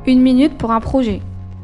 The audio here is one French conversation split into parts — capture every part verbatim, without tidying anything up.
Une minute pour un projet.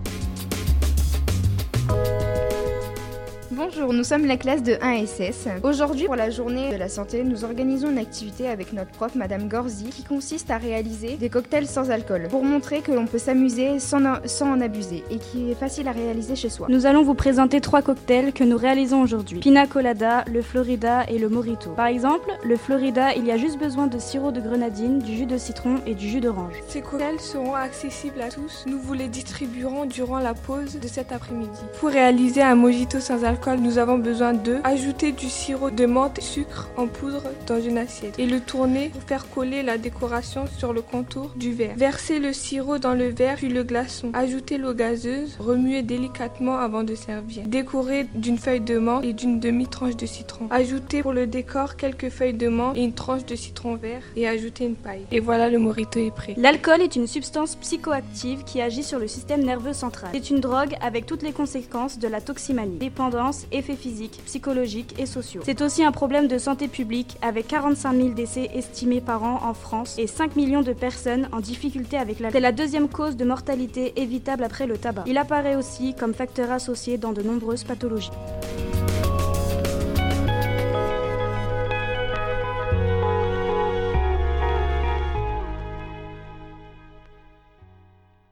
Bonjour, nous sommes la classe de un S S. Aujourd'hui, pour la journée de la santé, nous organisons une activité avec notre prof, Madame Gorzi, qui consiste à réaliser des cocktails sans alcool, pour montrer que l'on peut s'amuser sans, sans en abuser, et qui est facile à réaliser chez soi. Nous allons vous présenter trois cocktails que nous réalisons aujourd'hui. Pina Colada, le Florida et le Mojito. Par exemple, le Florida, il y a juste besoin de sirop de grenadine, du jus de citron et du jus d'orange. Ces cocktails seront accessibles à tous. Nous vous les distribuerons durant la pause de cet après-midi. Pour réaliser un Mojito sans alcool, nous avons besoin de ajouter du sirop de menthe et sucre en poudre dans une assiette et le tourner pour faire coller la décoration sur le contour du verre. Verser le sirop dans le verre puis le glaçon. Ajouter l'eau gazeuse, remuer délicatement avant de servir. Décorer d'une feuille de menthe et d'une demi-tranche de citron. Ajouter pour le décor quelques feuilles de menthe et une tranche de citron vert et ajouter une paille. Et voilà, le Mojito est prêt. L'alcool est une substance psychoactive qui agit sur le système nerveux central. C'est une drogue avec toutes les conséquences de la toximanie, dépendance, effets physiques, psychologiques et sociaux. C'est aussi un problème de santé publique avec quarante-cinq mille décès estimés par an en France et cinq millions de personnes en difficulté avec l'alcool. C'est la deuxième cause de mortalité évitable après le tabac. Il apparaît aussi comme facteur associé dans de nombreuses pathologies.